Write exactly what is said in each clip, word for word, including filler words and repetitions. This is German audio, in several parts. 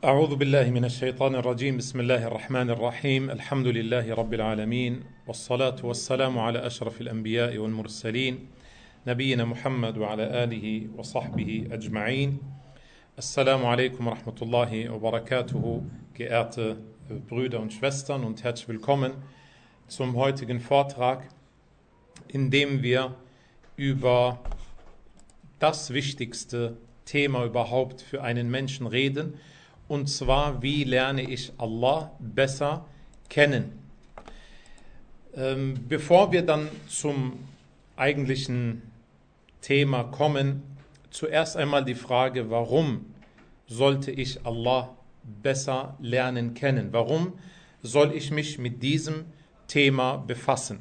أعوذ بالله من الشيطان الرجيم بسم الله الرحمن الرحيم الحمد لله رب العالمين والصلاة والسلام على أشرف الأنبياء والمرسلين نبينا محمد وعلى آله وصحبه أجمعين. Assalamu alaikum wa rahmatullahi wa barakatuhu, geehrte Brüder und Schwestern, und herzlich willkommen zum heutigen Vortrag, in dem wir über das wichtigste Thema überhaupt für einen Menschen reden, und zwar, wie lerne ich Allah besser kennen. Ähm, bevor wir dann zum eigentlichen Thema kommen, zuerst einmal die Frage, warum sollte ich Allah besser lernen kennen? Warum soll ich mich mit diesem Thema befassen?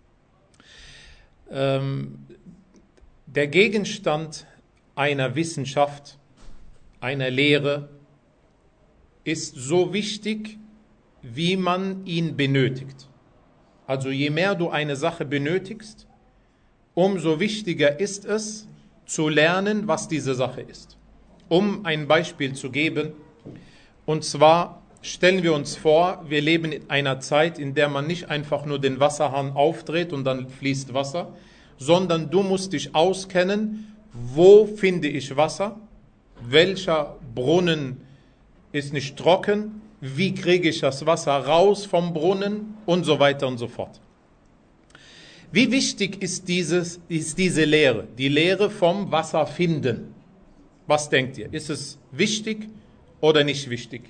Ähm, der Gegenstand einer Wissenschaft, einer Lehre, ist so wichtig, wie man ihn benötigt. Also je mehr du eine Sache benötigst, umso wichtiger ist es, zu lernen, was diese Sache ist. Um ein Beispiel zu geben, und zwar stellen wir uns vor, wir leben in einer Zeit, in der man nicht einfach nur den Wasserhahn aufdreht und dann fließt Wasser, sondern du musst dich auskennen, wo finde ich Wasser, welcher Brunnen ist nicht trocken, wie kriege ich das Wasser raus vom Brunnen und so weiter und so fort. Wie wichtig ist, dieses, ist diese Lehre, die Lehre vom Wasser finden? Was denkt ihr? Ist es wichtig oder nicht wichtig?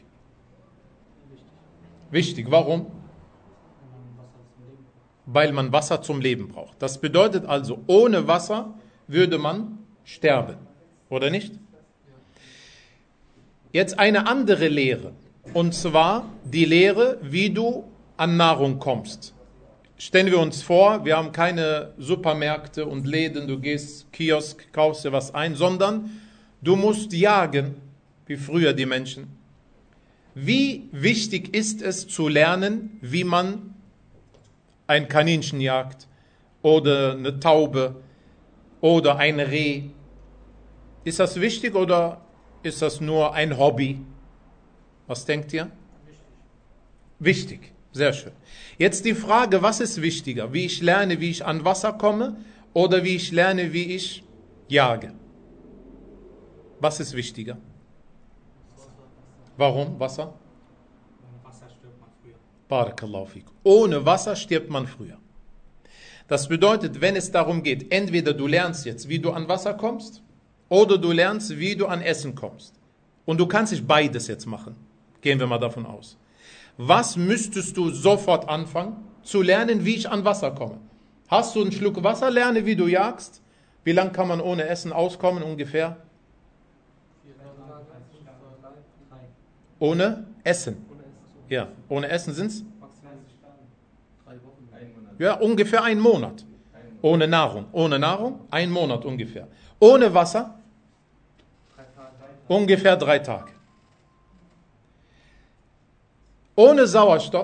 Wichtig. Warum? Weil man Wasser zum Leben braucht. Das bedeutet also, ohne Wasser würde man sterben, oder nicht? Jetzt eine andere Lehre, und zwar die Lehre, wie du an Nahrung kommst. Stellen wir uns vor, wir haben keine Supermärkte und Läden, du gehst Kiosk, kaufst dir was ein, sondern du musst jagen, wie früher die Menschen. Wie wichtig ist es zu lernen, wie man ein Kaninchen jagt oder eine Taube oder ein Reh? Ist das wichtig oder ist das nur ein Hobby? Was denkt ihr? Wichtig. Wichtig. Sehr schön. Jetzt die Frage, was ist wichtiger? Wie ich lerne, wie ich an Wasser komme, oder wie ich lerne, wie ich jage? Was ist wichtiger? Warum Wasser? Ohne Wasser stirbt man früher. Barakallahu fik. Ohne Wasser stirbt man früher. Das bedeutet, wenn es darum geht, entweder du lernst jetzt, wie du an Wasser kommst, oder du lernst, wie du an Essen kommst. Und du kannst nicht beides jetzt machen. Gehen wir mal davon aus. Was müsstest du sofort anfangen? Zu lernen, wie ich an Wasser komme. Hast du einen Schluck Wasser, lerne, wie du jagst. Wie lange kann man ohne Essen auskommen ungefähr? Ohne Essen. Ja, ohne Essen sind es? Ja, ungefähr ein Monat. Ohne Nahrung. Ohne Nahrung, ein Monat ungefähr. Ohne Wasser? Ungefähr drei Tage. Ohne Sauerstoff?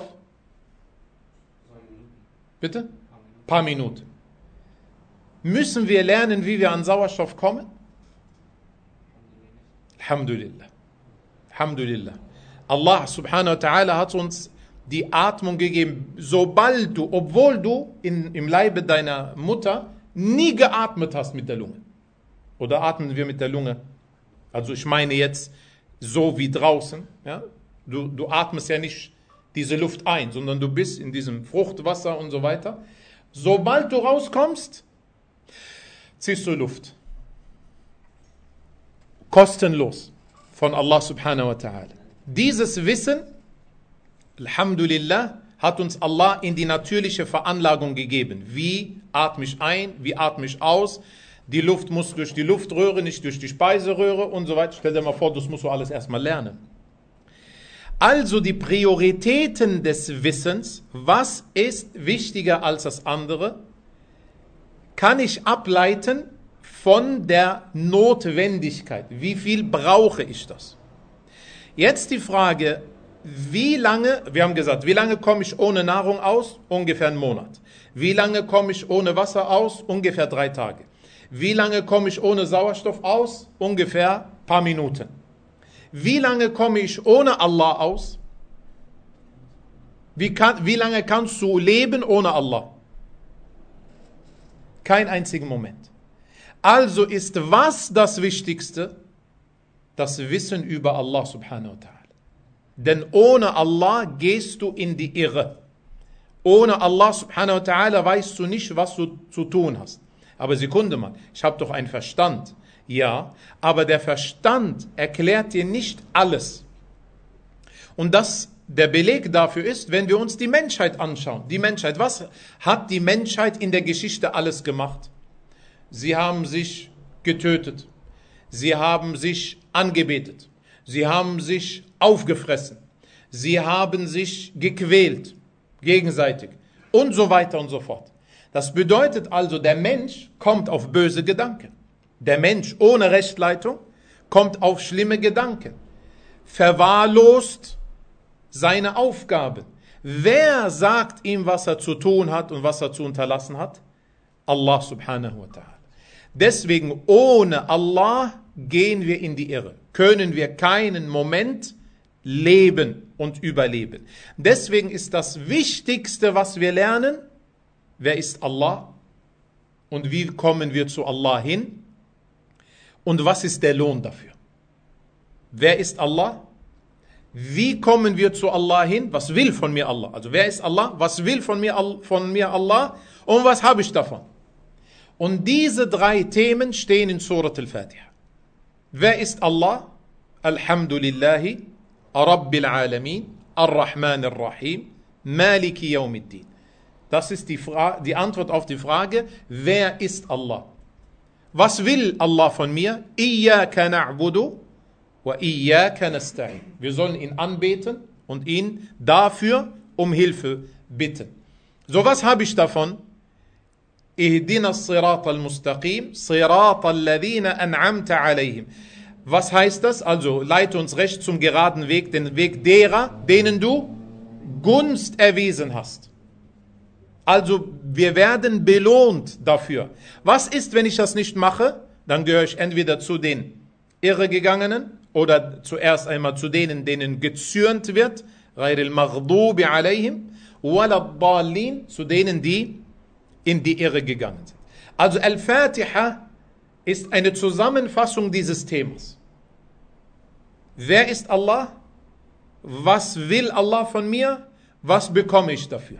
Bitte? Ein paar Minuten. Müssen wir lernen, wie wir an Sauerstoff kommen? Alhamdulillah. Alhamdulillah. Allah subhanahu wa ta'ala hat uns die Atmung gegeben, sobald du, obwohl du in, im Leibe deiner Mutter nie geatmet hast mit der Lunge. Oder atmen wir mit der Lunge? Also ich meine jetzt so wie draußen. Ja? Du, du atmest ja nicht diese Luft ein, sondern du bist in diesem Fruchtwasser und so weiter. Sobald du rauskommst, ziehst du Luft. Kostenlos von Allah subhanahu wa ta'ala. Dieses Wissen, Alhamdulillah, hat uns Allah in die natürliche Veranlagung gegeben. Wie atme ich ein, wie atme ich aus? Die Luft muss durch die Luftröhre, nicht durch die Speiseröhre und so weiter. Stell dir mal vor, das musst du alles erstmal lernen. Also die Prioritäten des Wissens, was ist wichtiger als das andere, kann ich ableiten von der Notwendigkeit. Wie viel brauche ich das? Jetzt die Frage, wie lange, wir haben gesagt, wie lange komme ich ohne Nahrung aus? Ungefähr einen Monat. Wie lange komme ich ohne Wasser aus? Ungefähr drei Tage. Wie lange komme ich ohne Sauerstoff aus? Ungefähr ein paar Minuten. Wie lange komme ich ohne Allah aus? Wie, kann, wie lange kannst du leben ohne Allah? Kein einzigen Moment. Also ist was das Wichtigste? Das Wissen über Allah subhanahu wa ta'ala. Denn ohne Allah gehst du in die Irre. Ohne Allah subhanahu wa ta'ala weißt du nicht, was du zu tun hast. Aber Sekunde mal, ich habe doch einen Verstand. Ja, aber der Verstand erklärt dir nicht alles. Und das, der Beleg dafür ist, wenn wir uns die Menschheit anschauen. Die Menschheit, was hat die Menschheit in der Geschichte alles gemacht? Sie haben sich getötet. Sie haben sich angebetet. Sie haben sich aufgefressen. Sie haben sich gequält, gegenseitig und so weiter und so fort. Das bedeutet also, der Mensch kommt auf böse Gedanken. Der Mensch ohne Rechtleitung kommt auf schlimme Gedanken, verwahrlost seine Aufgaben. Wer sagt ihm, was er zu tun hat und was er zu unterlassen hat? Allah subhanahu wa ta'ala. Deswegen, ohne Allah gehen wir in die Irre, können wir keinen Moment leben und überleben. Deswegen ist das Wichtigste, was wir lernen, wer ist Allah und wie kommen wir zu Allah hin und was ist der Lohn dafür? Wer ist Allah? Wie kommen wir zu Allah hin? Was will von mir Allah? Also wer ist Allah? Was will von mir, von mir Allah? Und was habe ich davon? Und diese drei Themen stehen in Surat al-Fatiha. Wer ist Allah? Alhamdulillahi, Rabbil Alamin, Ar-Rahman Ar-Rahim, Maliki Yawmiddin. Das ist die, Fra- die Antwort auf die Frage, wer ist Allah? Was will Allah von mir? Iyyaka na'budu wa iyyaka nasta'in. Wir sollen ihn anbeten und ihn dafür um Hilfe bitten. So, was habe ich davon? Ihdina as-sirata al-mustaqim, sirata alladhina an'amta alayhim. Was heißt das? Also, leite uns recht zum geraden Weg, den Weg derer, denen du Gunst erwiesen hast. Also, wir werden belohnt dafür. Was ist, wenn ich das nicht mache? Dann gehöre ich entweder zu den Irregegangenen oder zuerst einmal zu denen, denen gezürnt wird, غير المغضوب عليهم ولا الضالين, zu denen, die in die Irre gegangen sind. Also Al-Fatiha ist eine Zusammenfassung dieses Themas. Wer ist Allah? Was will Allah von mir? Was bekomme ich dafür?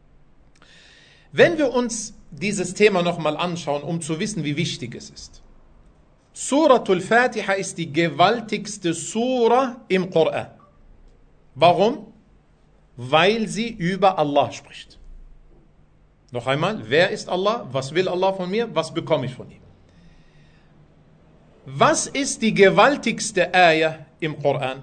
Wenn wir uns dieses Thema nochmal anschauen, um zu wissen, wie wichtig es ist. Suratul Fatiha ist die gewaltigste Sura im Koran. Warum? Weil sie über Allah spricht. Noch einmal, wer ist Allah? Was will Allah von mir? Was bekomme ich von ihm? Was ist die gewaltigste Ayah im Koran?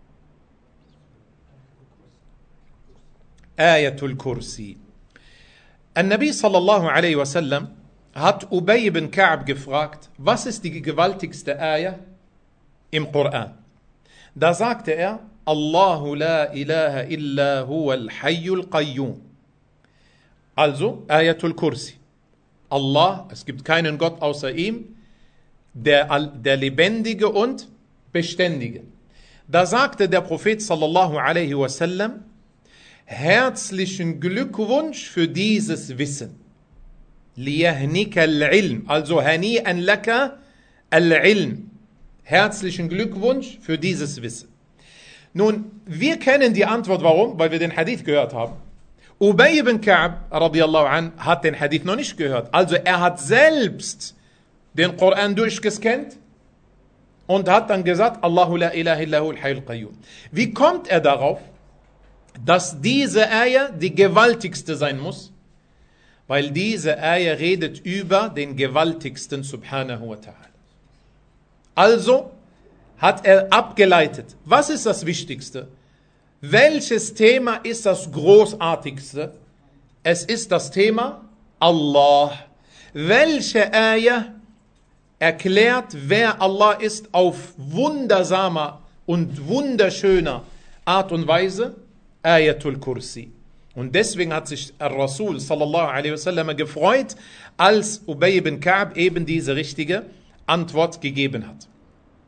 Ayatul Kursi. An-Nabi sallallahu alaihi wasallam hat Ubay ibn Ka'b gefragt, was ist die gewaltigste Ayah im Koran? Da sagte er, Allahu la ilaha illa huwa al-hayyul qayyum. Also, Ayatul Kursi. Allah, es gibt keinen Gott außer ihm, der, der Lebendige und Beständige. Da sagte der Prophet sallallahu alaihi wasallam, herzlichen Glückwunsch für dieses Wissen. Liyahnika al-ilm, also hani'an laka al-ilm. Herzlichen Glückwunsch für dieses Wissen. Nun, wir kennen die Antwort, warum? Weil wir den Hadith gehört haben. Ubay ibn Ka'b radiyallahu an hat den Hadith noch nicht gehört. Also er hat selbst den Koran durchgescannt und hat dann gesagt, Allahu la ilaha illa hu al-hayyul qayyum. Wie kommt er darauf, dass diese Ayah die gewaltigste sein muss? Weil diese Ayah redet über den gewaltigsten subhanahu wa ta'ala. Also hat er abgeleitet, was ist das Wichtigste? Welches Thema ist das großartigste? Es ist das Thema Allah. Welche Ayah erklärt, wer Allah ist, auf wundersamer und wunderschöner Art und Weise? Ayatul Kursi. Und deswegen hat sich Rasul sallallahu alaihi wasallam gefreut, als Ubay ibn Ka'b eben diese richtige Antwort gegeben hat.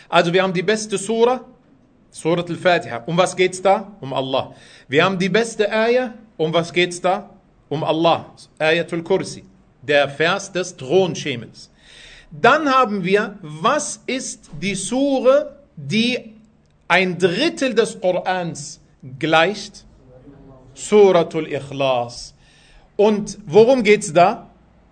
Also wir haben die beste Sura, Surat al-Fatiha. Um was geht's da? Um Allah. Wir haben die beste Ayah. Um was geht's da? Um Allah. Ayatul Kursi. Der Vers des Thronschemels. Dann haben wir, was ist die Sure, die ein Drittel des Korans gleicht? Suratul Ikhlas. Und worum geht's da?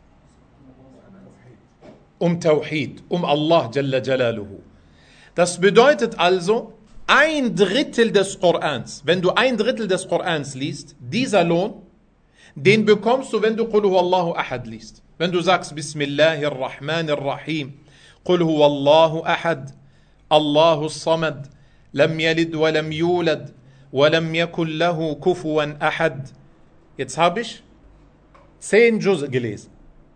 Um Tawhid, um Allah Jalla Jalaluhu. Das bedeutet also, ein Drittel des Korans, wenn du ein Drittel des Korans liest, dieser Lohn, den bekommst du, wenn du Qul huwallahu ahad liest. Wenn du sagst, Bismillahirrahmanirrahim, Qul huwallahu ahad, Allahu samad, lam yalid wa lam yulad, wa lam yakun lahu kufuwan ahad. Jetzt habe ich zehn Juz gelesen.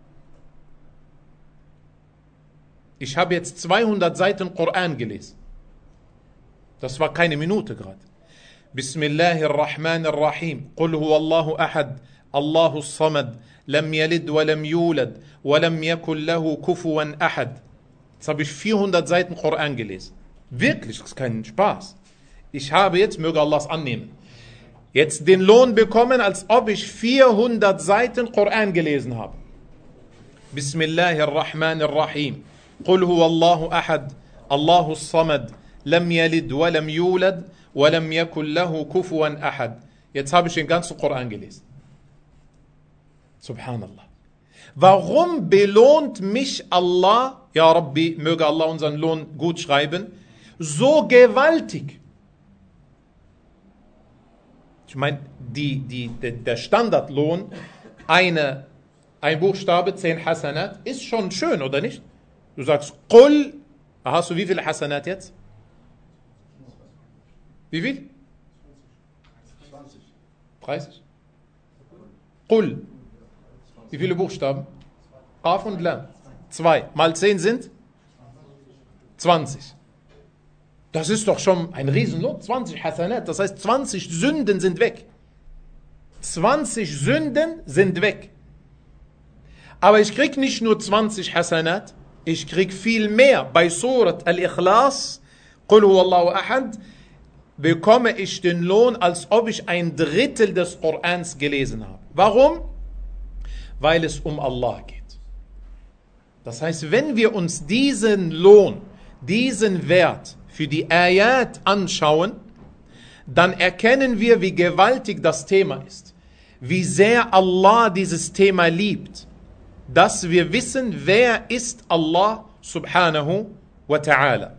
Ich habe jetzt zweihundert Seiten Koran gelesen. Das war keine Minute gerade. Bismillahirrahmanirrahim. Qul huwallahu ahad. Allahu samad. Lam yalid wa lam yulad. Wa lam yakun lahu kufuwan ahad. Jetzt habe ich vierhundert Seiten Koran gelesen. Wirklich, das ist kein Spaß. Ich habe jetzt, möge Allah es annehmen, jetzt den Lohn bekommen, als ob ich vierhundert Seiten Koran gelesen habe. Bismillahirrahmanirrahim. Qul huwallahu ahad, Allahu samad, lam yalid wa lam yulad, wa lam yakun lahu kufuwan ahad. Jetzt habe ich den ganzen Koran gelesen. Subhanallah. Warum belohnt mich Allah, ja Rabbi, möge Allah unseren Lohn gut schreiben, so gewaltig? Ich meine, die, die, der Standardlohn, eine, ein Buchstabe, zehn Hasanat, ist schon schön, oder nicht? Du sagst, Qul, hast du wie viele Hasanat jetzt? Wie viel? dreißig. Qul. Wie viele Buchstaben? Qaf und Lam. Zwei. Mal zehn sind? zwanzig. Das ist doch schon ein Riesenlohn. zwanzig Hasanat. Das heißt, zwanzig Sünden sind weg. zwanzig Sünden sind weg. Aber ich krieg nicht nur zwanzig Hasanat, ich krieg viel mehr. Bei Surat Al-Ikhlas, Qul huwallahu ahad, bekomme ich den Lohn, als ob ich ein Drittel des Korans gelesen habe. Warum? Weil es um Allah geht. Das heißt, wenn wir uns diesen Lohn, diesen Wert für die Ayat anschauen, dann erkennen wir, wie gewaltig das Thema ist. Wie sehr Allah dieses Thema liebt. Dass wir wissen, wer ist Allah subhanahu wa ta'ala.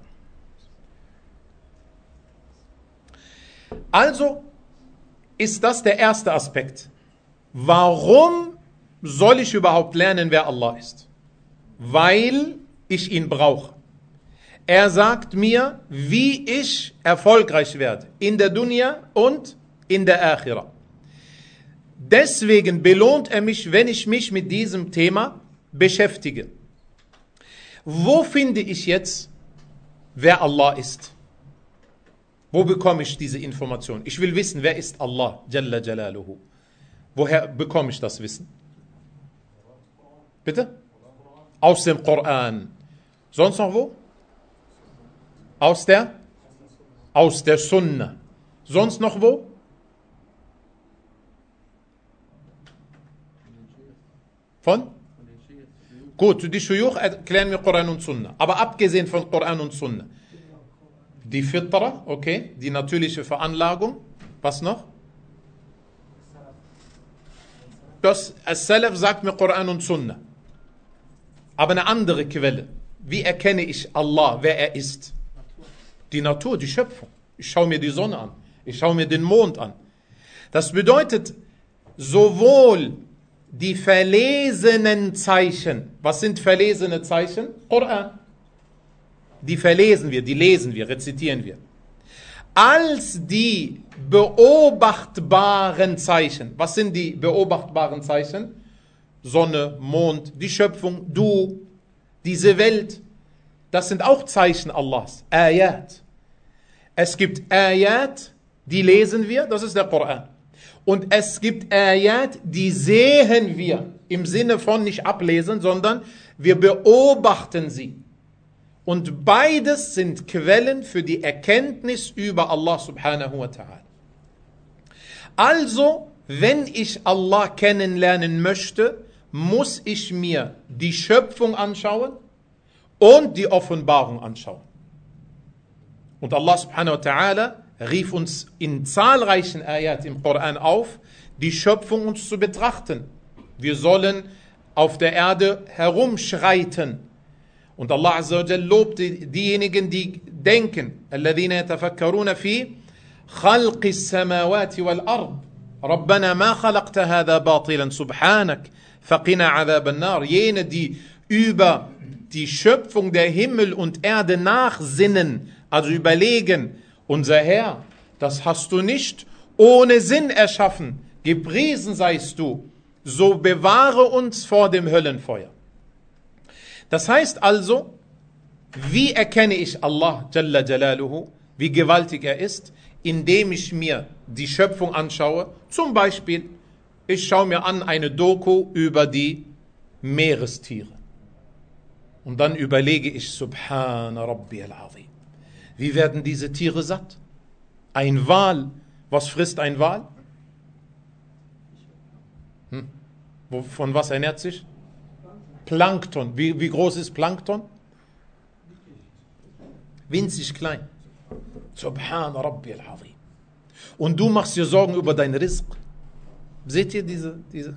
Also ist das der erste Aspekt. Warum soll ich überhaupt lernen, wer Allah ist? Weil ich ihn brauche. Er sagt mir, wie ich erfolgreich werde. In der Dunya und in der Akhirah. Deswegen belohnt er mich, wenn ich mich mit diesem Thema beschäftige. Wo finde ich jetzt, wer Allah ist? Wo bekomme ich diese Information? Ich will wissen, wer ist Allah, Jalla Jalaluhu. Woher bekomme ich das Wissen? Bitte? Aus dem Koran. Sonst noch wo? Aus der? Aus der Sunna. Sonst noch wo? Von? Gut, die Shuyukh erklären mir Koran und Sunna. Aber abgesehen von Koran und Sunna. Die Fitra, okay, die natürliche Veranlagung. Was noch? Das As-Salaf sagt mir Koran und Sunna. Aber eine andere Quelle. Wie erkenne ich Allah, wer er ist? Die Natur, die Schöpfung. Ich schaue mir die Sonne an. Ich schaue mir den Mond an. Das bedeutet, sowohl die verlesenen Zeichen. Was sind verlesene Zeichen? Koran. Die verlesen wir, die lesen wir, rezitieren wir. Als die beobachtbaren Zeichen. Was sind die beobachtbaren Zeichen? Sonne, Mond, die Schöpfung, du, diese Welt. Das sind auch Zeichen Allahs. Ayat. Es gibt Ayat, die lesen wir, das ist der Koran. Und es gibt Ayat, die sehen wir. Im Sinne von nicht ablesen, sondern wir beobachten sie. Und beides sind Quellen für die Erkenntnis über Allah subhanahu wa ta'ala. Also, wenn ich Allah kennenlernen möchte, muss ich mir die Schöpfung anschauen und die Offenbarung anschauen. Und Allah subhanahu wa ta'ala rief uns in zahlreichen Ayat im Koran auf, die Schöpfung uns zu betrachten. Wir sollen auf der Erde herumschreiten. Und Allah azza wa jalla lobt diejenigen, die denken, الذين يتفكرون في خلق السماوات والأرض ربنا ما خلقت هذا باطلا سبحانك فقنا عذاب النار. Jene, die über die Schöpfung der Himmel und Erde nachsinnen, also überlegen, unser Herr, das hast du nicht ohne Sinn erschaffen, gepriesen seist du, so bewahre uns vor dem Höllenfeuer. Das heißt also, wie erkenne ich Allah Jalla Jalaluhu, wie gewaltig er ist, indem ich mir die Schöpfung anschaue. Zum Beispiel, ich schaue mir an eine Doku über die Meerestiere. Und dann überlege ich, Subhana Rabbi al-Azim. Wie werden diese Tiere satt? Ein Wal, was frisst ein Wal? Hm. Von was ernährt sich? Plankton. Wie, wie groß ist Plankton? Winzig klein. Subhana Rabbi al-Azim. Und du machst dir Sorgen über dein Rizq. Seht ihr diese, diese?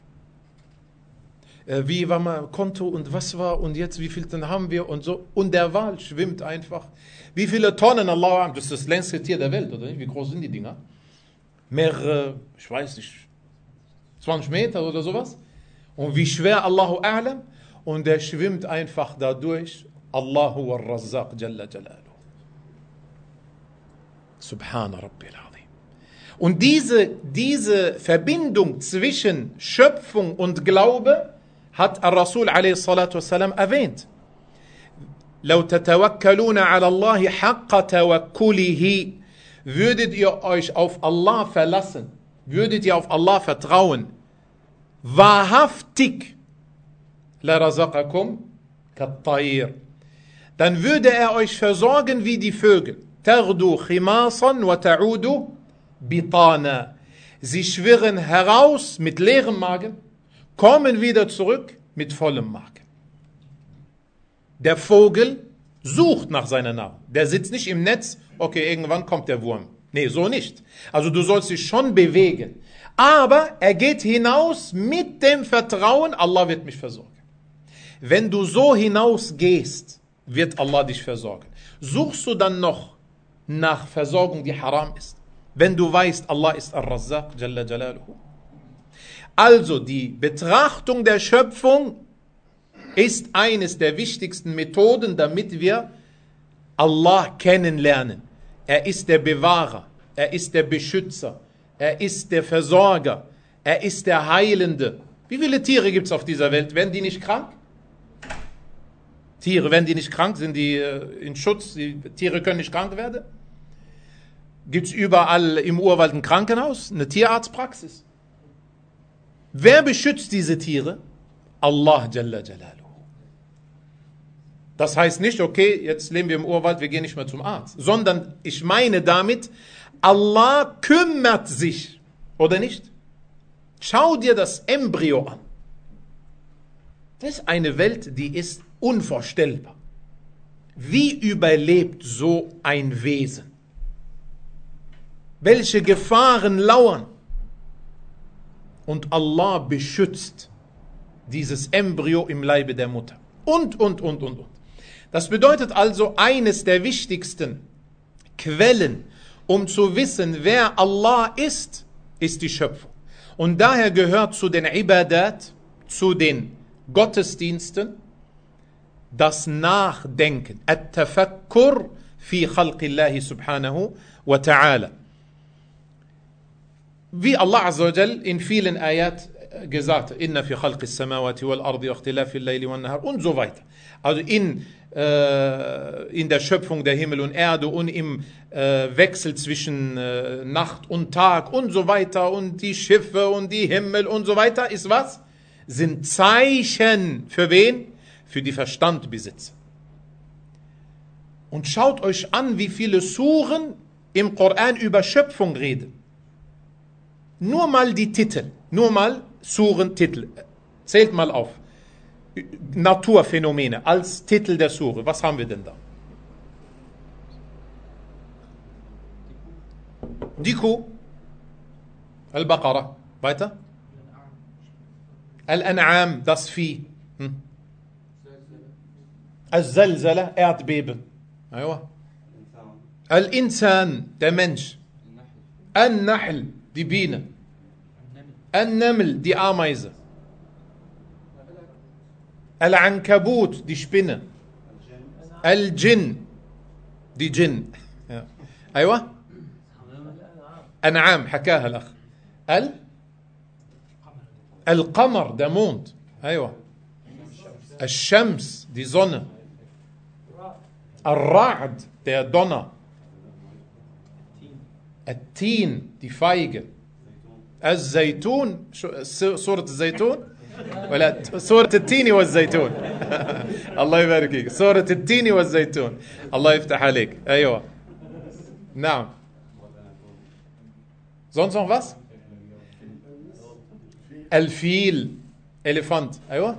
Äh, wie war mein Konto und was war und jetzt wie viel dann haben wir und so. Und der Wal schwimmt einfach. Wie viele Tonnen, Allah, das ist das längste Tier der Welt, oder nicht? Wie groß sind die Dinger? Mehrere, ich weiß nicht, zwanzig Meter oder sowas. Und wie schwer, Allahu A'lam. Und der schwimmt einfach dadurch. Allahu ar-Razzaq Jalla Jalaluhu. Subhana Rabbil Azim. Und diese, diese Verbindung zwischen Schöpfung und Glaube hat Ar-Rasul alaihi salatu wassalam erwähnt. لو تتوكلون على الله حق توكله, würdet ihr euch auf Allah verlassen, würdet ihr auf Allah vertrauen, wahrhaftig, لرزقكم كالطير, dann würde er euch versorgen wie die Vögel. تغدو خماصا وتعود بطانا. Sie schwirren heraus mit leerem Magen, kommen wieder zurück mit vollem Magen. Der Vogel sucht nach seiner Nahrung. Der sitzt nicht im Netz, okay, irgendwann kommt der Wurm. Nee, so nicht. Also du sollst dich schon bewegen. Aber er geht hinaus mit dem Vertrauen, Allah wird mich versorgen. Wenn du so hinausgehst, wird Allah dich versorgen. Suchst du dann noch nach Versorgung, die haram ist? Wenn du weißt, Allah ist Ar-Razzaq, Jalla Jalaluhu. Also die Betrachtung der Schöpfung ist eines der wichtigsten Methoden, damit wir Allah kennenlernen. Er ist der Bewahrer, er ist der Beschützer, er ist der Versorger, er ist der Heilende. Wie viele Tiere gibt es auf dieser Welt? Werden die nicht krank? Tiere, werden die nicht krank? Sind die in Schutz? Die Tiere können nicht krank werden? Gibt es überall im Urwald ein Krankenhaus? Eine Tierarztpraxis? Wer beschützt diese Tiere? Allah Jalla Jalaluhu. Das heißt nicht, okay, jetzt leben wir im Urwald, wir gehen nicht mehr zum Arzt. Sondern ich meine damit, Allah kümmert sich, oder nicht? Schau dir das Embryo an. Das ist eine Welt, die ist unvorstellbar. Wie überlebt so ein Wesen? Welche Gefahren lauern? Und Allah beschützt dieses Embryo im Leibe der Mutter. Und, und, und, und, und. Das bedeutet also, eines der wichtigsten Quellen, um zu wissen, wer Allah ist, ist die Schöpfung. Und daher gehört zu den Ibadat, zu den Gottesdiensten, das Nachdenken. At-Tafakkur fi khalqillahi subhanahu wa ta'ala. Wie Allah Azza wa Jal in vielen Ayat gesagt, inna fi khalqis samawati wal ardi wa ikhtilafil layli wan nahar und so weiter. Also in, äh, in der Schöpfung der Himmel und Erde und im äh, Wechsel zwischen äh, Nacht und Tag und so weiter und die Schiffe und die Himmel und so weiter ist was? Sind Zeichen für wen? Für die Verstandbesitzer. Und schaut euch an, wie viele Suren im Koran über Schöpfung reden. Nur mal die Titel, nur mal Surentitel. Zählt mal auf. Naturphänomene als Titel der Sure. Was haben wir denn da? Die Kuh. Al-Baqarah. Weiter? Al-An'am, das Vieh. Hm. Al-Zalzala, Erdbeben. Al-Insan, der Mensch. Al-Nahl, die Biene. Al-Naml, die Ameise. Al-Ankabut, die Spinne. Al-Jinn, die Djinn. Ja. أيوة أنعام حكاها الأخ. ال القمر, der Mond. أيوة. الشمس, die Sonne. Al-Ra'd, der Donner. Al-Tin, die Feige. Al-Zaytun, Surat Al-Zaytun. ولا سورة التين والزيتون. الله يبارك فيك. سورة التين والزيتون. الله يفتح عليك. أيوة. نعم. Sonst noch was? Al-Fil, Elefant. أيوة.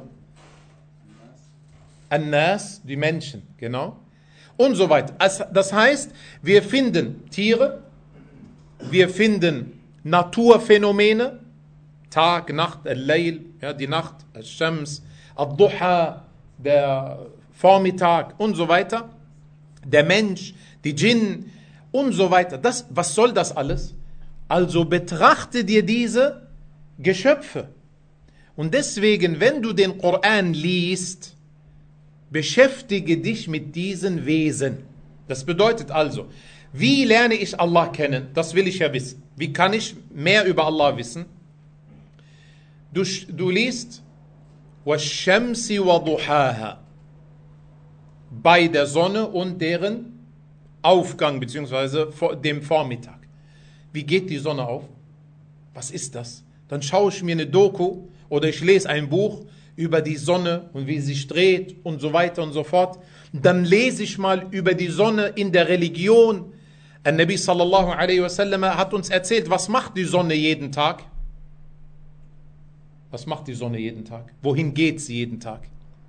An-Nas, die Menschen. Genau. Und so weiter. Das heißt, wir finden Tiere, wir finden Naturphänomene, Tag, Nacht, Al-Layl, ja, die Nacht, Al-Shams, Al-Duha, der Vormittag und so weiter, der Mensch, die Djinn und so weiter. Das, was soll das alles? Also betrachte dir diese Geschöpfe. Und deswegen, wenn du den Koran liest, beschäftige dich mit diesen Wesen. Das bedeutet also, wie lerne ich Allah kennen? Das will ich ja wissen. Wie kann ich mehr über Allah wissen? Du, du liest وَالشَّمْسِ وَضُحَاهَا bei der Sonne und deren Aufgang, beziehungsweise dem Vormittag. Wie geht die Sonne auf? Was ist das? Dann schaue ich mir eine Doku oder ich lese ein Buch über die Sonne und wie sie sich dreht und so weiter und so fort. Dann lese ich mal über die Sonne in der Religion. An-Nabi sallallahu alaihi wasallam hat uns erzählt, was macht die Sonne jeden Tag? Was macht die Sonne jeden Tag? Wohin geht sie jeden Tag?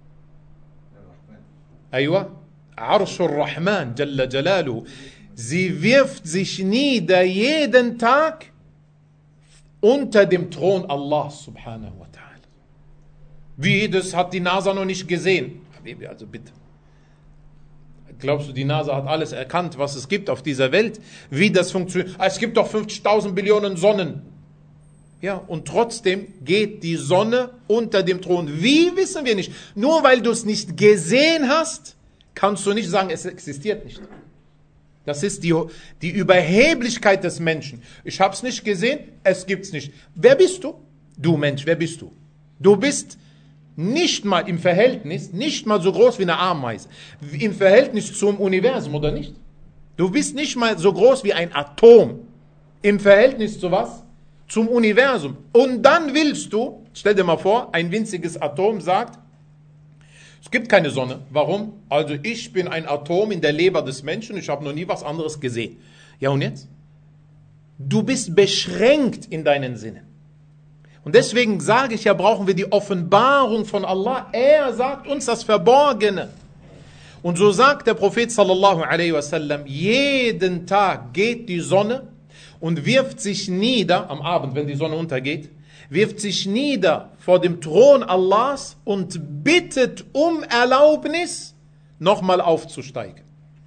Aywa, Arshur Rahman, Jalla Jalaluhu. Sie wirft sich nieder jeden Tag unter dem Thron Allah subhanahu wa ta'ala. Wie, das hat die NASA noch nicht gesehen. Also bitte. Glaubst du, die NASA hat alles erkannt, was es gibt auf dieser Welt? Wie das funktioniert? Es gibt doch fünfzigtausend Billionen Sonnen. Ja, und trotzdem geht die Sonne unter dem Thron. Wie, wissen wir nicht. Nur weil du es nicht gesehen hast, kannst du nicht sagen, es existiert nicht. Das ist die, die Überheblichkeit des Menschen. Ich habe es nicht gesehen, es gibt es nicht. Wer bist du? Du Mensch, wer bist du? Du bist nicht mal im Verhältnis, nicht mal so groß wie eine Ameise. Im Verhältnis zum Universum, oder nicht? Du bist nicht mal so groß wie ein Atom. Im Verhältnis zu was? Zum Universum. Und dann willst du, stell dir mal vor, ein winziges Atom sagt, es gibt keine Sonne. Warum? Also ich bin ein Atom in der Leber des Menschen, ich habe noch nie was anderes gesehen. Ja und jetzt? Du bist beschränkt in deinen Sinnen. Und deswegen sage ich ja, brauchen wir die Offenbarung von Allah. Er sagt uns das Verborgene. Und so sagt der Prophet sallallahu alaihi wasallam, jeden Tag geht die Sonne und wirft sich nieder, am Abend, wenn die Sonne untergeht, wirft sich nieder vor dem Thron Allahs und bittet um Erlaubnis, nochmal aufzusteigen.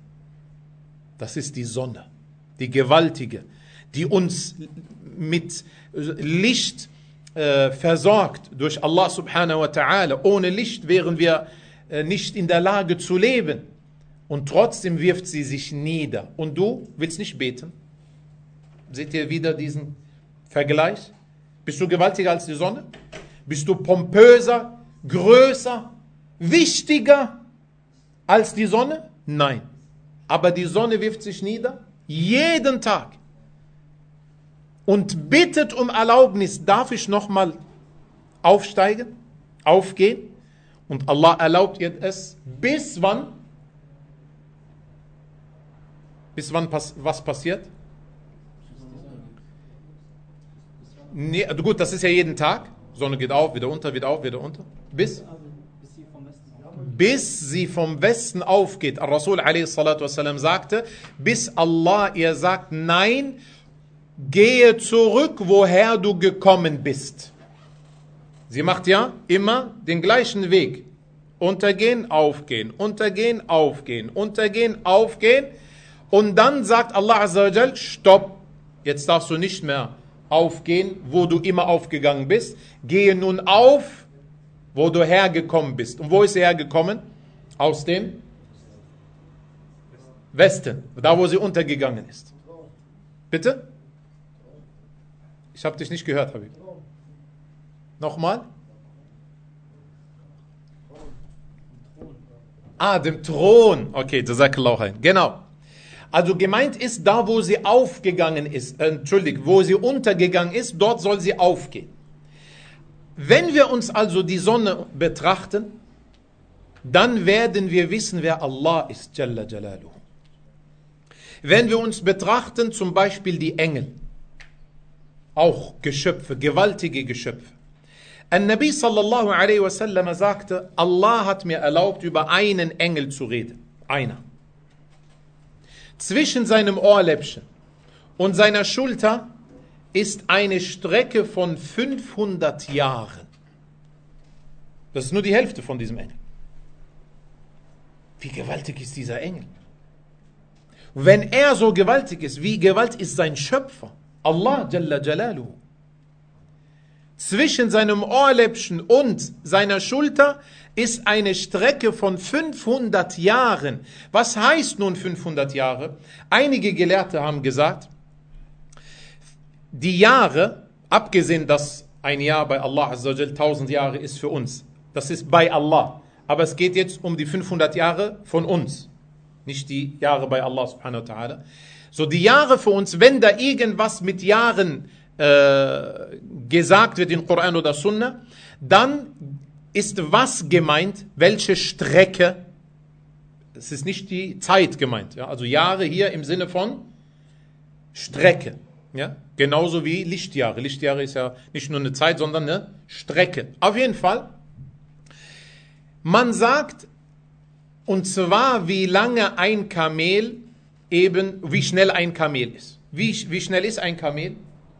Das ist die Sonne, die gewaltige, die uns mit Licht äh, versorgt durch Allah subhanahu wa ta'ala. Ohne Licht wären wir äh, nicht in der Lage zu leben. Und trotzdem wirft sie sich nieder. Und du willst nicht beten? Seht ihr wieder diesen Vergleich? Bist du gewaltiger als die Sonne? Bist du pompöser, größer, wichtiger als die Sonne? Nein. Aber die Sonne wirft sich nieder, jeden Tag. Und bittet um Erlaubnis, darf ich nochmal aufsteigen, aufgehen? Und Allah erlaubt ihr es, bis wann? Bis wann pass was passiert? Nee, gut, das ist ja jeden Tag. Sonne geht auf, wieder unter, wieder auf, wieder unter. Bis? Bis sie vom Westen aufgeht. Ar-Rasul alaihi salatu wassalam sagte, bis Allah ihr sagt, nein, gehe zurück, woher du gekommen bist. Sie macht ja immer den gleichen Weg. Untergehen, aufgehen, untergehen, aufgehen, untergehen, aufgehen. Und dann sagt Allah Azza wa Jal, stopp, jetzt darfst du nicht mehr aufgehen, wo du immer aufgegangen bist. Gehe nun auf, wo du hergekommen bist. Und wo ist er hergekommen? Aus dem Westen, da wo sie untergegangen ist. Bitte? Ich habe dich nicht gehört, Habib. Nochmal? Ah, dem Thron. Okay, Jazakallahu khair. Genau. Also gemeint ist, da wo sie aufgegangen ist, äh, entschuldigt, wo sie untergegangen ist, dort soll sie aufgehen. Wenn wir uns also die Sonne betrachten, dann werden wir wissen, wer Allah ist, Jalla Jalaluhu. Wenn wir uns betrachten, zum Beispiel die Engel, auch Geschöpfe, gewaltige Geschöpfe. An-Nabi sallallahu alaihi wasallam sagte, Allah hat mir erlaubt, über einen Engel zu reden. Einer. Zwischen seinem Ohrläppchen und seiner Schulter ist eine Strecke von fünfhundert Jahren. Das ist nur die Hälfte von diesem Engel. Wie gewaltig ist dieser Engel? Wenn er so gewaltig ist, wie gewaltig ist sein Schöpfer? Allah Jalla Jalaluhu. Zwischen seinem Ohrläppchen und seiner Schulter ist eine Strecke von fünfhundert Jahren. Was heißt nun fünfhundert Jahre? Einige Gelehrte haben gesagt, die Jahre, abgesehen, dass ein Jahr bei Allah Azza wa Jal tausend Jahre ist für uns, das ist bei Allah. Aber es geht jetzt um die fünfhundert Jahre von uns, nicht die Jahre bei Allah subhanahu wa ta'ala. So die Jahre für uns, wenn da irgendwas mit Jahren äh, gesagt wird in Koran oder Sunna, dann ist was gemeint, welche Strecke, es ist nicht die Zeit gemeint, ja? Also Jahre hier im Sinne von Strecke, ja? Genauso wie Lichtjahre. Lichtjahre ist ja nicht nur eine Zeit, sondern eine Strecke. Auf jeden Fall, man sagt, und zwar wie lange ein Kamel eben, wie schnell ein Kamel ist. Wie, wie schnell ist ein Kamel?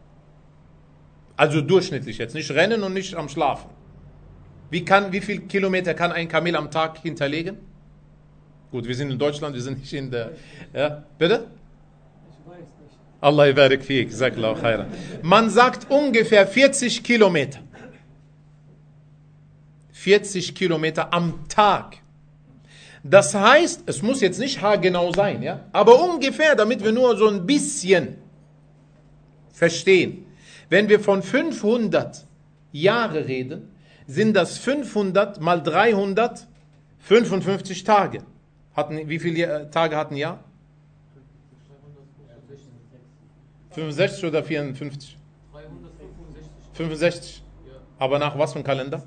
Also durchschnittlich jetzt, nicht rennen und nicht am Schlafen. Wie, kann, wie viel Kilometer kann ein Kamel am Tag hinterlegen? Gut, wir sind in Deutschland, wir sind nicht in der... Ja, bitte? Ich weiß nicht. Allah ibarik fiik, Jazakallahu khairan. Man sagt ungefähr vierzig Kilometer. vierzig Kilometer am Tag. Das heißt, es muss jetzt nicht haargenau sein, ja, aber ungefähr, damit wir nur so ein bisschen verstehen. Wenn wir von fünfhundert Jahre reden, sind das fünfhundert mal dreihundertfünfundfünfzig Tage. Hatten, wie viele Tage hatten ein Jahr? fünfundsechzig oder vierundfünfzig? fünfundsechzig. Aber nach was für einem Kalender?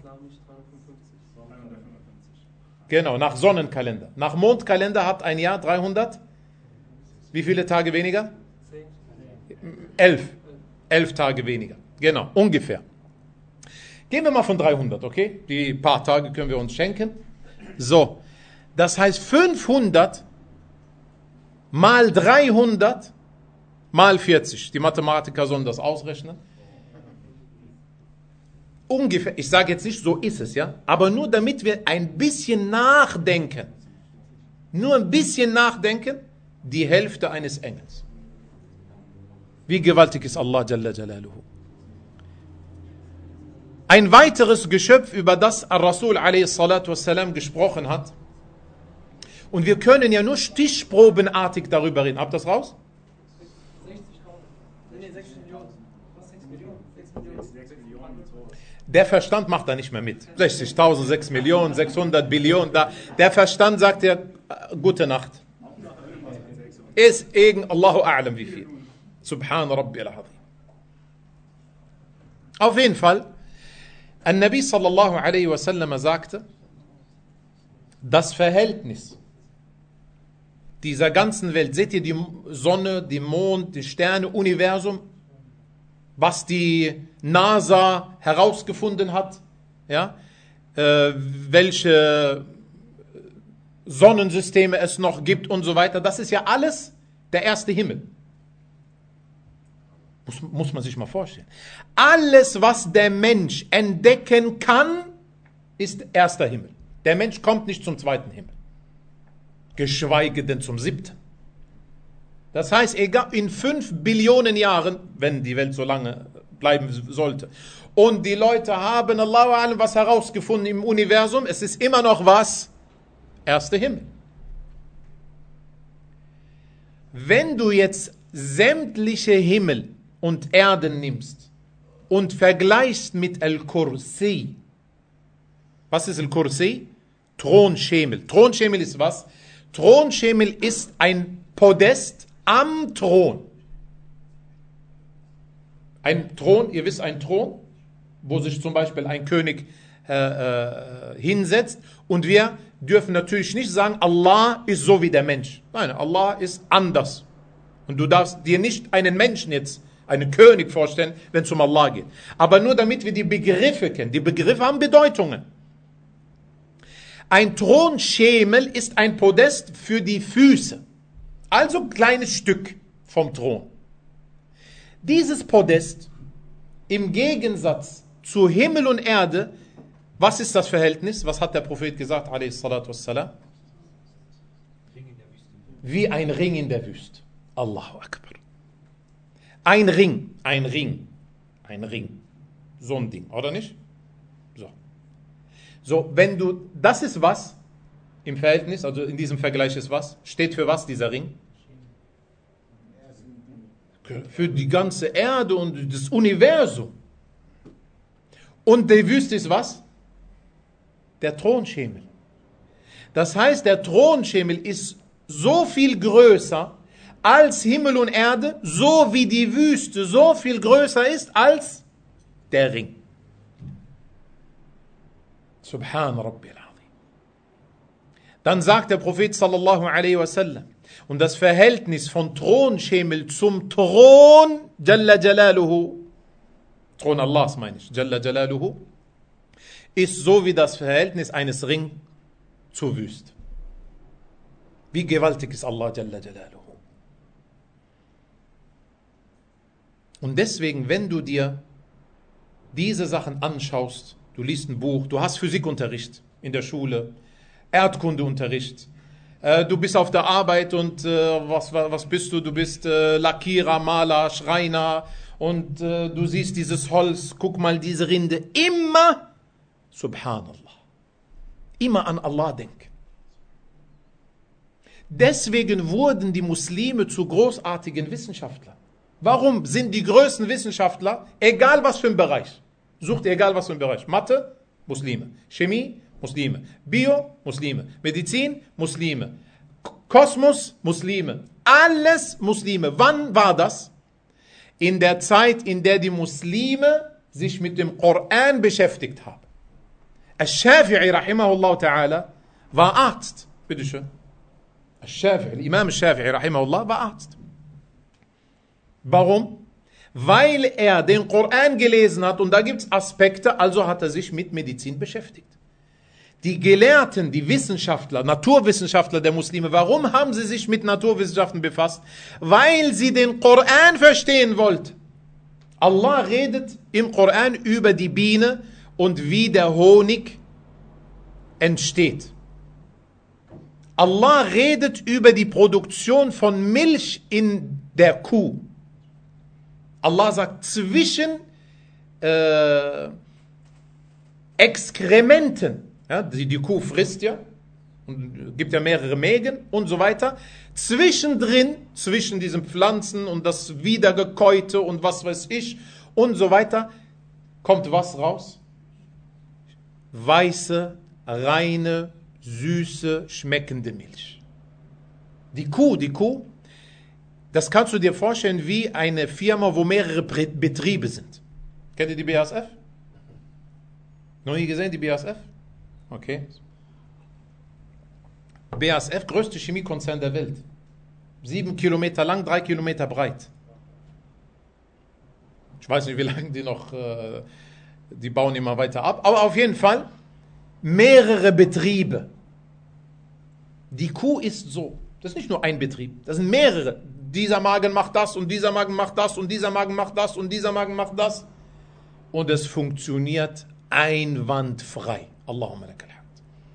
Genau, nach Sonnenkalender. Nach Mondkalender hat ein Jahr dreihundert. Wie viele Tage weniger? Elf. Elf Tage weniger. Genau, ungefähr. Gehen wir mal von dreihundert, okay? Die paar Tage können wir uns schenken. So, das heißt fünfhundert mal dreihundert mal vierzig. Die Mathematiker sollen das ausrechnen. Ungefähr, ich sage jetzt nicht, so ist es, ja, aber nur damit wir ein bisschen nachdenken, nur ein bisschen nachdenken, die Hälfte eines Engels. Wie gewaltig ist Allah Jalla Jalaluhu. Ein weiteres Geschöpf, über das Ar-Rasul alaihi salatu wassalam gesprochen hat, und wir können ja nur stichprobenartig darüber reden. Habt ihr das raus? Der Verstand macht da nicht mehr mit. sechzigtausend, sechs Millionen, sechshundert Billionen. Da. Der Verstand sagt ja, gute Nacht. Ist irgend, Allahu A'lam wie viel. Subhan Rabbi al-Azim. Auf jeden Fall, An-Nabi sallallahu alaihi wasallam sagte, das Verhältnis dieser ganzen Welt, seht ihr die Sonne, den Mond, die Sterne, Universum, was die NASA herausgefunden hat, ja, äh, welche Sonnensysteme es noch gibt und so weiter, das ist ja alles der erste Himmel. Muss, muss man sich mal vorstellen. Alles, was der Mensch entdecken kann, ist erster Himmel. Der Mensch kommt nicht zum zweiten Himmel. Geschweige denn zum siebten. Das heißt, egal, in fünf Billionen Jahren, wenn die Welt so lange bleiben sollte, und die Leute haben, Allahu A'lam, was herausgefunden im Universum, es ist immer noch was? Erster Himmel. Wenn du jetzt sämtliche Himmel und Erden nimmst und vergleichst mit Al-Kursi, was ist Al-Kursi? Thronschemel. Thronschemel ist was? Thronschemel ist ein Podest am Thron. Ein Thron, ihr wisst, ein Thron, wo sich zum Beispiel ein König äh, äh, hinsetzt, und wir dürfen natürlich nicht sagen, Allah ist so wie der Mensch. Nein, Allah ist anders. Und du darfst dir nicht einen Menschen jetzt, einen König vorstellen, wenn es um Allah geht. Aber nur damit wir die Begriffe kennen. Die Begriffe haben Bedeutungen. Ein Thronschemel ist ein Podest für die Füße. Also ein kleines Stück vom Thron. Dieses Podest, im Gegensatz zu Himmel und Erde, was ist das Verhältnis? Was hat der Prophet gesagt, alaihi salatu wassalam? Wie ein Ring in der Wüste. Allahu Akbar. Ein Ring, ein Ring, ein Ring. So ein Ding, oder nicht? So. So, wenn du, das ist was im Verhältnis, also in diesem Vergleich ist was? Steht für was dieser Ring? Für die ganze Erde und das Universum. Und die Wüste ist was? Der Thronschemel. Das heißt, der Thronschemel ist so viel größer als Himmel und Erde, so wie die Wüste so viel größer ist als der Ring. Subhan Rabbil Azim. Dann sagt der Prophet sallallahu alaihi wasallam, und das Verhältnis von Thronschemel zum Thron, Jalla Jalaluhu, Thron Allahs meine ich, Jalla Jalaluhu, ist so wie das Verhältnis eines Ring zur Wüste. Wie gewaltig ist Allah Jalla Jalaluhu. Und deswegen, wenn du dir diese Sachen anschaust, du liest ein Buch, du hast Physikunterricht in der Schule, Erdkundeunterricht, äh, du bist auf der Arbeit und äh, was, was bist du? Du bist äh, Lackierer, Maler, Schreiner und äh, du siehst dieses Holz, guck mal diese Rinde, immer Subhanallah, immer an Allah denken. Deswegen wurden die Muslime zu großartigen Wissenschaftlern. Warum sind die größten Wissenschaftler, egal was für ein Bereich, sucht egal was für ein Bereich, Mathe, Muslime, Chemie, Muslime, Bio, Muslime, Medizin, Muslime, Kosmos, Muslime, alles Muslime. Wann war das? In der Zeit, in der die Muslime sich mit dem Koran beschäftigt haben. Al-Shafi'i, rahimahullah ta'ala, war Arzt. Bitteschön. Al-Shafi'i, Imam Al-Shafi'i, rahimahullah, war Arzt. Warum? Weil er den Koran gelesen hat und da gibt es Aspekte, also hat er sich mit Medizin beschäftigt. Die Gelehrten, die Wissenschaftler, Naturwissenschaftler der Muslime, warum haben sie sich mit Naturwissenschaften befasst? Weil sie den Koran verstehen wollten. Allah redet im Koran über die Biene und wie der Honig entsteht. Allah redet über die Produktion von Milch in der Kuh. Allah sagt, zwischen äh, Exkrementen, ja, die, die Kuh frisst ja, und gibt ja mehrere Mägen und so weiter, zwischendrin, zwischen diesen Pflanzen und das Wiedergekäute und was weiß ich und so weiter, kommt was raus? Weiße, reine, süße, schmeckende Milch. Die Kuh, die Kuh, das kannst du dir vorstellen wie eine Firma, wo mehrere Betriebe sind. Kennt ihr die B A S F? Noch nie gesehen, die B A S F? Okay. B A S F, größte Chemiekonzern der Welt. Sieben Kilometer lang, drei Kilometer breit. Ich weiß nicht, wie lange die noch, äh, die bauen immer weiter ab. Aber auf jeden Fall mehrere Betriebe. Die Kuh ist so. Das ist nicht nur ein Betrieb, das sind mehrere. Dieser Magen macht das und dieser Magen macht das und dieser Magen macht das und dieser Magen macht das. Und es funktioniert einwandfrei. Allahumma lakal hamd.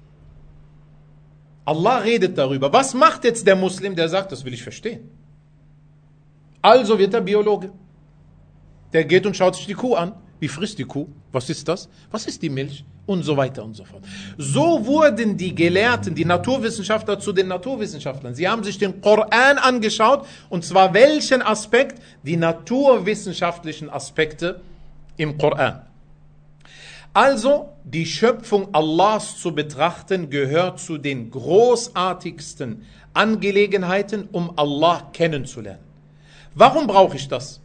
Allah redet darüber. Was macht jetzt der Muslim, der sagt, das will ich verstehen? Also wird er Biologe. Der geht und schaut sich die Kuh an. Wie frisst die Kuh? Was ist das? Was ist die Milch? Und so weiter und so fort. So wurden die Gelehrten, die Naturwissenschaftler zu den Naturwissenschaftlern. Sie haben sich den Koran angeschaut, und zwar welchen Aspekt? Die naturwissenschaftlichen Aspekte im Koran. Also, die Schöpfung Allahs zu betrachten, gehört zu den großartigsten Angelegenheiten, um Allah kennenzulernen. Warum brauche ich das?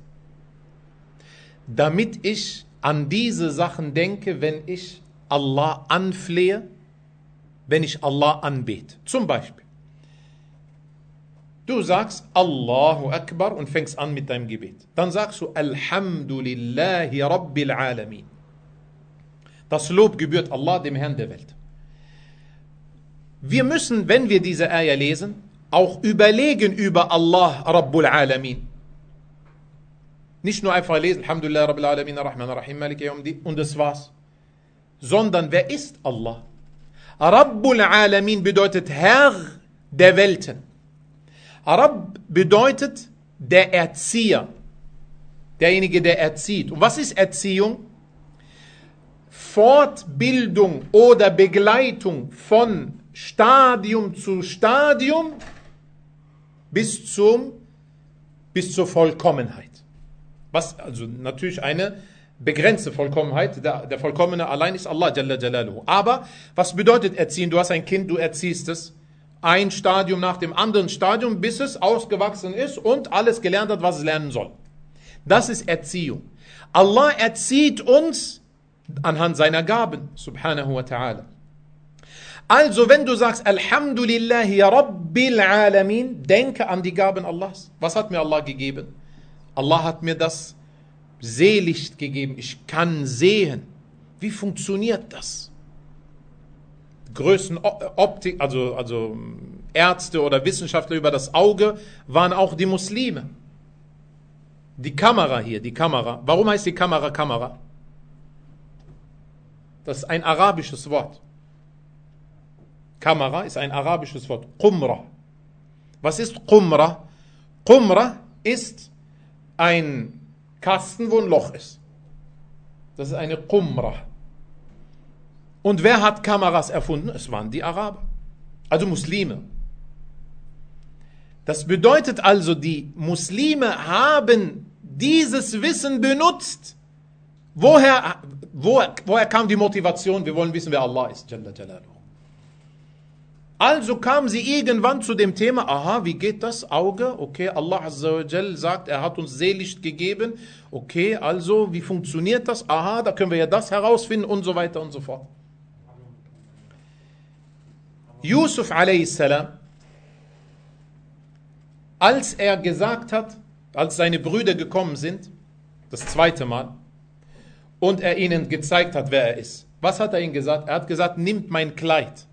Damit ich an diese Sachen denke, wenn ich Allah anflehe, wenn ich Allah anbete. Zum Beispiel, du sagst Allahu Akbar und fängst an mit deinem Gebet. Dann sagst du Alhamdulillahi Rabbil Alamin. Das Lob gebührt Allah, dem Herrn der Welt. Wir müssen, wenn wir diese Ayah lesen, auch überlegen über Allah Rabbul Alamin. Nicht nur einfach lesen, Alhamdulillah Rabbil Alamin, Ar-Rahman Ar-Rahim, Maliki Yawmiddin, und das war's. Sondern wer ist Allah? Rabbul Alamin bedeutet Herr der Welten. Rabb bedeutet der Erzieher. Derjenige, der erzieht. Und was ist Erziehung? Fortbildung oder Begleitung von Stadium zu Stadium bis zum, bis zur Vollkommenheit. Was, also natürlich eine begrenzte Vollkommenheit, der, der Vollkommene allein ist Allah Jalla Jalaluhu. Aber was bedeutet erziehen? Du hast ein Kind, du erziehst es, ein Stadium nach dem anderen Stadium, bis es ausgewachsen ist und alles gelernt hat, was es lernen soll. Das ist Erziehung. Allah erzieht uns anhand seiner Gaben, subhanahu wa ta'ala. Also wenn du sagst, Alhamdulillahi Rabbil Alamin, denke an die Gaben Allahs. Was hat mir Allah gegeben? Allah hat mir das Sehlicht gegeben. Ich kann sehen. Wie funktioniert das? Größten Optik, also, also Ärzte oder Wissenschaftler über das Auge waren auch die Muslime. Die Kamera hier, die Kamera. Warum heißt die Kamera Kamera? Das ist ein arabisches Wort. Kamera ist ein arabisches Wort. Qumra. Was ist Qumra? Qumra ist ein Kasten, wo ein Loch ist. Das ist eine Qumra. Und wer hat Kameras erfunden? Es waren die Araber. Also Muslime. Das bedeutet also, die Muslime haben dieses Wissen benutzt. Woher, woher, woher kam die Motivation? Wir wollen wissen, wer Allah ist. Jalla Jalaluhu. Also kamen sie irgendwann zu dem Thema, aha, wie geht das Auge? Okay, Allah Azza wa Jal sagt, er hat uns Sehlicht gegeben. Okay, also wie funktioniert das? Aha, da können wir ja das herausfinden und so weiter und so fort. Yusuf a.s., als er gesagt hat, als seine Brüder gekommen sind, das zweite Mal, und er ihnen gezeigt hat, wer er ist. Was hat er ihnen gesagt? Er hat gesagt, nimmt mein Kleid.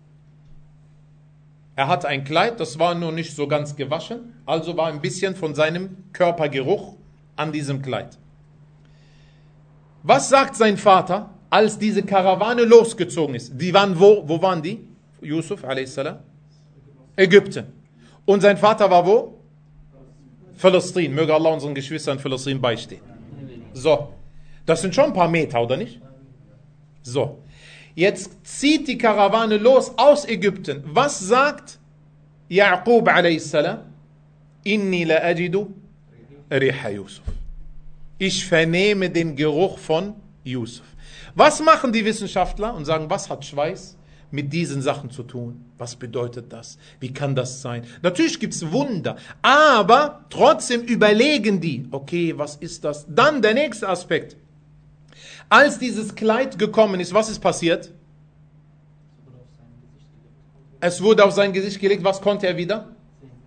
Er hatte ein Kleid, das war nur nicht so ganz gewaschen, also war ein bisschen von seinem Körpergeruch an diesem Kleid. Was sagt sein Vater, als diese Karawane losgezogen ist? Die waren wo? Wo waren die? Yusuf a s. Ägypten. Und sein Vater war wo? Palästina. Möge Allah unseren Geschwistern in Palästina beistehen. So, das sind schon ein paar Meter, oder nicht? So, jetzt zieht die Karawane los aus Ägypten. Was sagt Yaqub a s? Inni la ajidu riha Yusuf. Ich vernehme den Geruch von Yusuf. Was machen die Wissenschaftler und sagen, was hat Schweiß mit diesen Sachen zu tun? Was bedeutet das? Wie kann das sein? Natürlich gibt es Wunder, aber trotzdem überlegen die, okay, was ist das? Dann der nächste Aspekt. Als dieses Kleid gekommen ist, was ist passiert? Es wurde auf sein Gesicht gelegt, was konnte er wieder?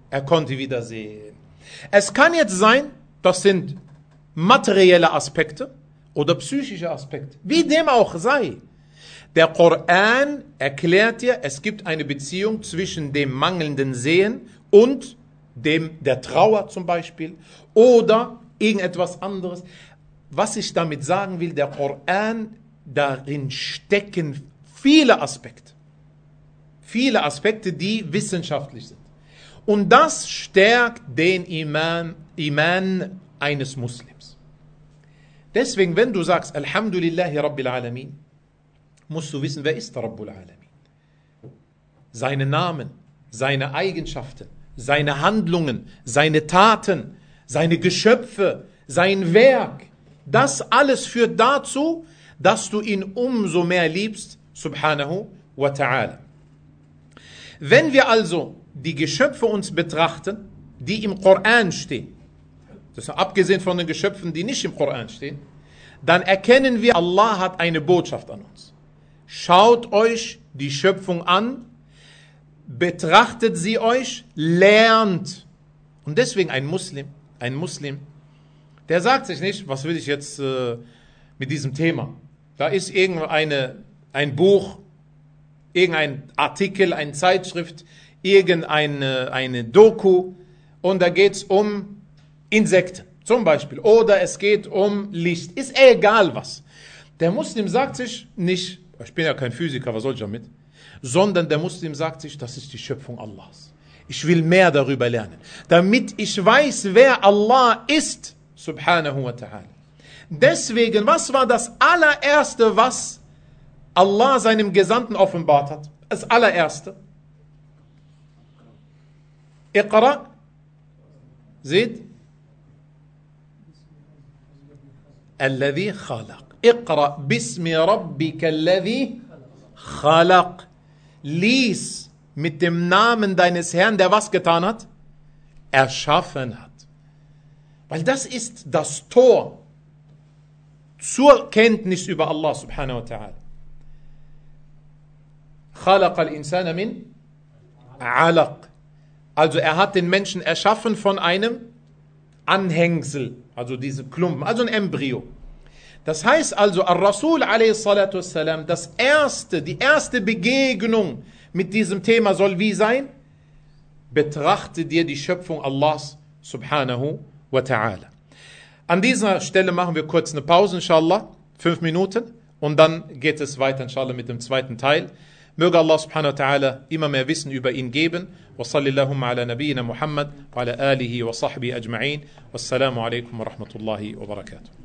Er konnte wieder sehen. Es kann jetzt sein, das sind materielle Aspekte oder psychische Aspekte, wie dem auch sei. Der Koran erklärt dir, es gibt eine Beziehung zwischen dem mangelnden Sehen und dem, der Trauer zum Beispiel oder irgendetwas anderes. Was ich damit sagen will, der Koran, darin stecken viele Aspekte. Viele Aspekte, die wissenschaftlich sind. Und das stärkt den Iman, Iman eines Muslims. Deswegen, wenn du sagst, Alhamdulillahi Rabbil Alamin, musst du wissen, wer ist der Rabbul Alamin? Seine Namen, seine Eigenschaften, seine Handlungen, seine Taten, seine Geschöpfe, sein Werk. Das alles führt dazu, dass du ihn umso mehr liebst, subhanahu wa ta'ala. Wenn wir also die Geschöpfe uns betrachten, die im Koran stehen, das ist abgesehen von den Geschöpfen, die nicht im Koran stehen, dann erkennen wir, Allah hat eine Botschaft an uns. Schaut euch die Schöpfung an, betrachtet sie euch, lernt. Und deswegen ein Muslim, ein Muslim, der sagt sich nicht, was will ich jetzt äh, mit diesem Thema? Da ist irgendeine, ein Buch, irgendein Artikel, eine Zeitschrift, irgendeine eine Doku und da geht es um Insekten zum Beispiel oder es geht um Licht. Ist egal was. Der Muslim sagt sich nicht, ich bin ja kein Physiker, was soll ich damit? Sondern der Muslim sagt sich, das ist die Schöpfung Allahs. Ich will mehr darüber lernen, damit ich weiß, wer Allah ist, subhanahu wa ta'ala. Deswegen, was war das allererste, was Allah seinem Gesandten offenbart hat? Das allererste. Iqra. Seht? Alladhi khalaq. Iqra bismi rabbika alladhi khalaq. Lies mit dem Namen deines Herrn, der was getan hat? Erschaffen hat. Weil das ist das Tor zur Kenntnis über Allah subhanahu wa ta'ala. Khalaq al-insana min alaq. Also er hat den Menschen erschaffen von einem Anhängsel, also diese Klumpen, also ein Embryo. Das heißt also, Ar-Rasul alayhi salatu wassalam, das erste, die erste Begegnung mit diesem Thema soll wie sein? Betrachte dir die Schöpfung Allahs subhanahu wa ta'ala. An dieser Stelle machen wir kurz eine Pause, inshallah, fünf Minuten, und dann geht es weiter, inshallah, mit dem zweiten Teil. Möge Allah subhanahu wa ta'ala immer mehr Wissen über ihn geben. Wa sallallahu ala nabiyyina Muhammad wa ala alihi wa sahbihi ajma'in. Wassalamu alaikum wa rahmatullahi wa barakatuh.